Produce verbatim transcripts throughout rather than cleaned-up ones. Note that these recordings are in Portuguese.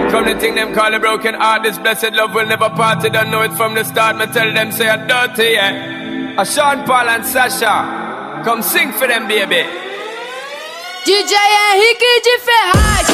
From the thing them call a broken heart, this blessed love will never part. You don't know it from the start, me tell them say I'm dirty, yeah. A Sean Paul and Sasha, come sing for them, baby. D J Henrique de Ferraz.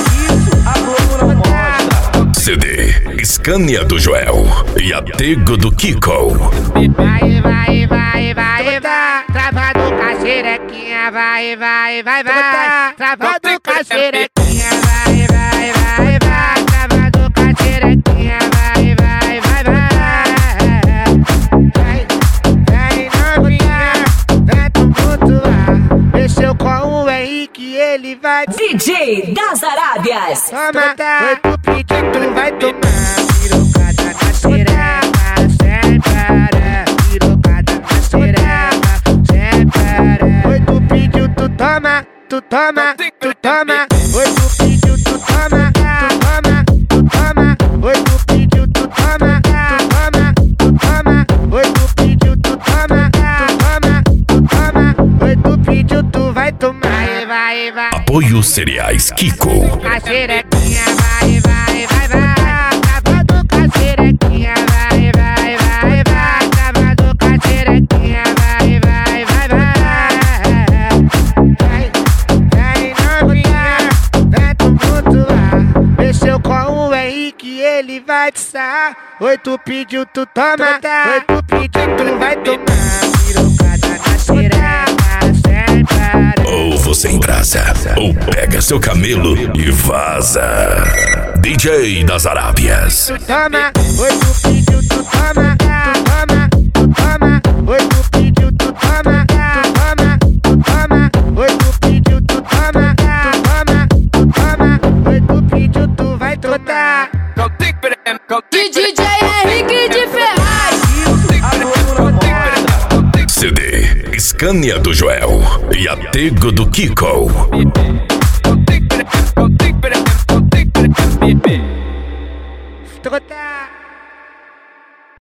C D Scania do Joel e Atego do Kiko. Vai, vai, vai, vai, vai. Travado com a xerequinha, vai, vai, vai, vai. Travado com a xerequinha, vai, vai, vai, vai. Travado com a xerequinha, vai, vai, vai, vai. Vai, vai, novinha, vem tumultuar. Mexeu com o Henrique, ele vai. D J das Arábias. Toma, foi pro pique, tu vai tomar. Pirocada na xereca, sem parar. Pirocada na xereca, sem parar. Foi tu pediu, tu toma, tu toma, tu toma. Foi tu pediu, tu toma, tu toma, tu toma. Foi tu pediu, tu toma, tu toma, tu toma. Foi tu pediu, tu toma, tu toma, tu toma. Foi tu pediu, tu vai tomar. Vai, vai, vai. Apoio Cereais Kiko. A xerequinha, vai, vai, vai, vai. Travado com a xerequinha, vai, vai, vai, vai. Travado com a xerequinha, vai, vai, vai, vai. Vai, vai, novinha, vem tumultuar. Mexeu com o Henrique, ele vai te sarrar. Oi, tu pediu, tu toma. Oi, tu pediu, tu vai tomar. Pirocada na xereca, sem parar. Ou você embrasa, ou pega seu camelo e vaza. D J das Arábias. Tu toma, oi, tu pediu, tu toma, tu toma, tu toma. Oi, tu pediu, tu toma, tu toma, tu toma. Oi, tu pediu, tu toma, tu toma, tu toma. Oi, tu pediu, tu vai trotar. D J Henrique de Ferraz. C D Scania do Joel e Atego do Kiko.